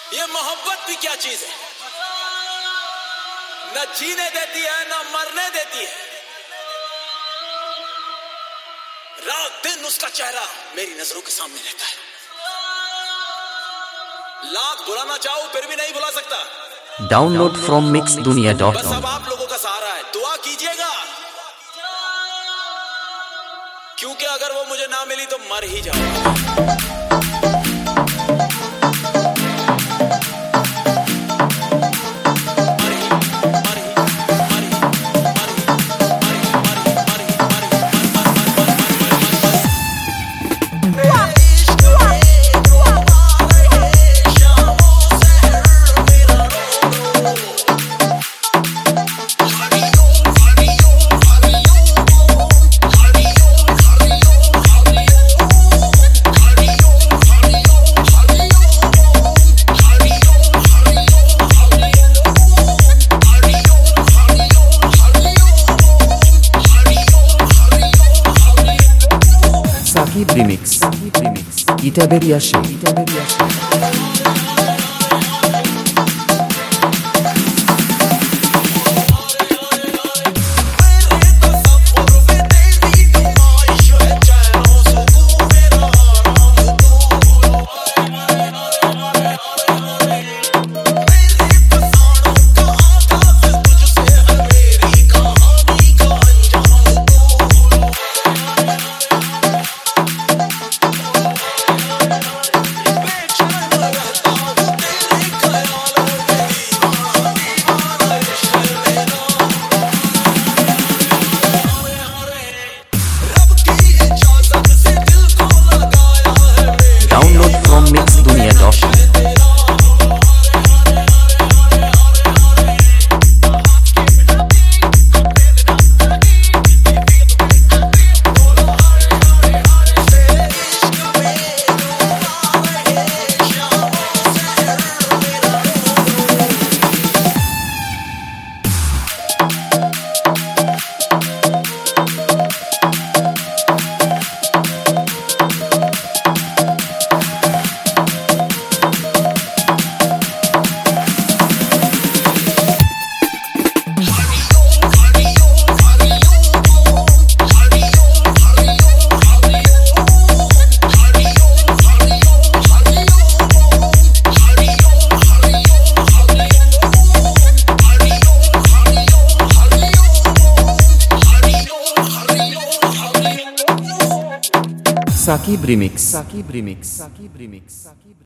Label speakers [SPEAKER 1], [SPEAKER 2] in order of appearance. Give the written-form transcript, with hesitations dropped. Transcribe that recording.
[SPEAKER 1] ये मोहब्बत भी क्या चीज है, न जीने देती है न मरने देती है। रात दिन उसका चेहरा मेरी नजरों के सामने रहता है। लाख बुलाना चाहूं फिर भी नहीं बुला सकता।
[SPEAKER 2] Download from mixdunia.com।
[SPEAKER 1] बस अब आप लोगों का सहारा है, दुआ कीजिएगा, क्योंकि अगर वो मुझे ना मिली तो मर ही जाऊंगा।
[SPEAKER 2] Sakib Remix. Itaberia Shade. mixdunia.com। Sakib Remix.